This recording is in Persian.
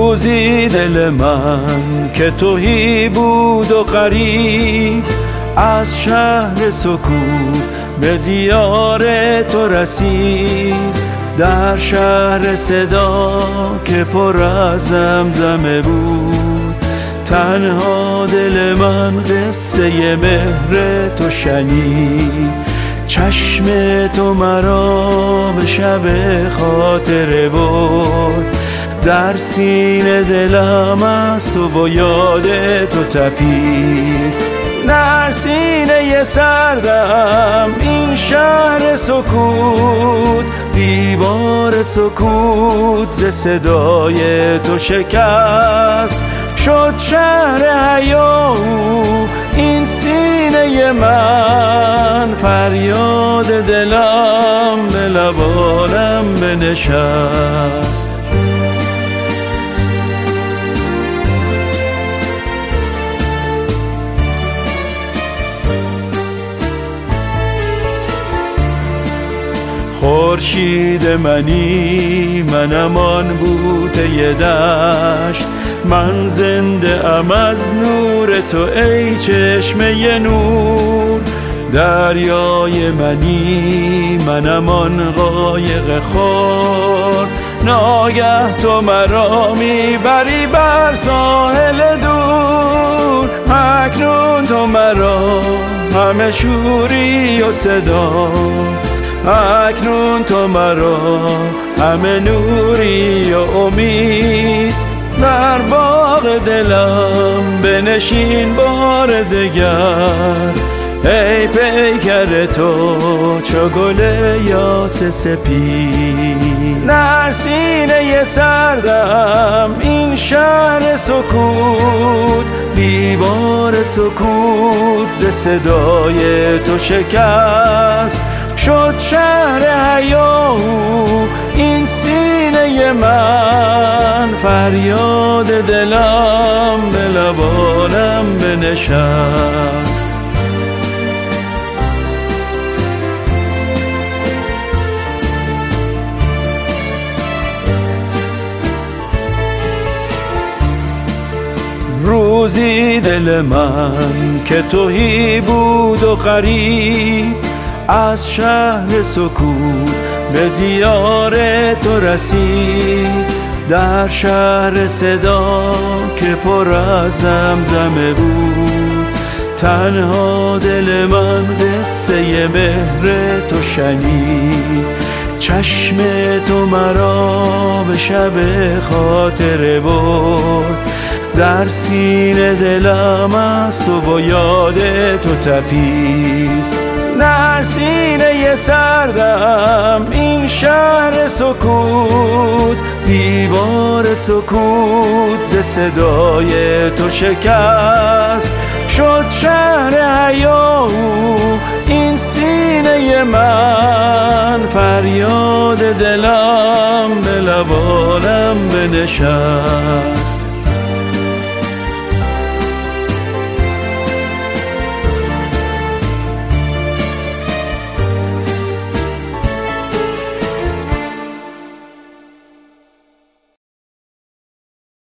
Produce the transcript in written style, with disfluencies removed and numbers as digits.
روزی دل من که تهی بود و غریب، از شهر سکوت به دیار تو رسید. در شهر صدا که پر از زمزمه بود، تنها دل من قصه مهر تو شنید. چشم تو مرا به شب خاطره برد، در سینه دلم از تو و یاد تو تپید. در سینه سردم این شهر سکوت، دیوار سکوت ز صدای تو شکست. شد شهر حیاهو این سینه من، فریاد دلم به لبانم بنشست. خورشید منی منم آن بوته دشت، من زنده ام از نور تو ای چشمه نور. دریای منی منم آن قایق خور، ناگه تو مرا میبری بر ساحل دور. اکنون تو مرا همه شوری و صدا، اکنون تو مرا همه نوری و امید. در باغ دلم بنشین بار دگر، ای پیکر تو چو گل یاس سپید. در سینه سردم این شهر سکوت، دیوار سکوت ز صدای تو شکست. شد شهر حیاهو این سینه من، فریاد دلم به لبانم بنشست. روزی دل من که تهی بود و غریب، از شهر سکوت به دیار تو رسید. در شهر صدا که پر از زمزمه بود، تنها دل من قصه مهر تو شنید. چشم تو مرا به شب خاطره برد، در سینه دلم از تو و یاد تو تپید. در سینه سردم این شهر سکوت، دیوار سکوت ز صدای تو شکست. شد شهر حیاهو این سینه من، فریاد دلم به لبانم بنشست.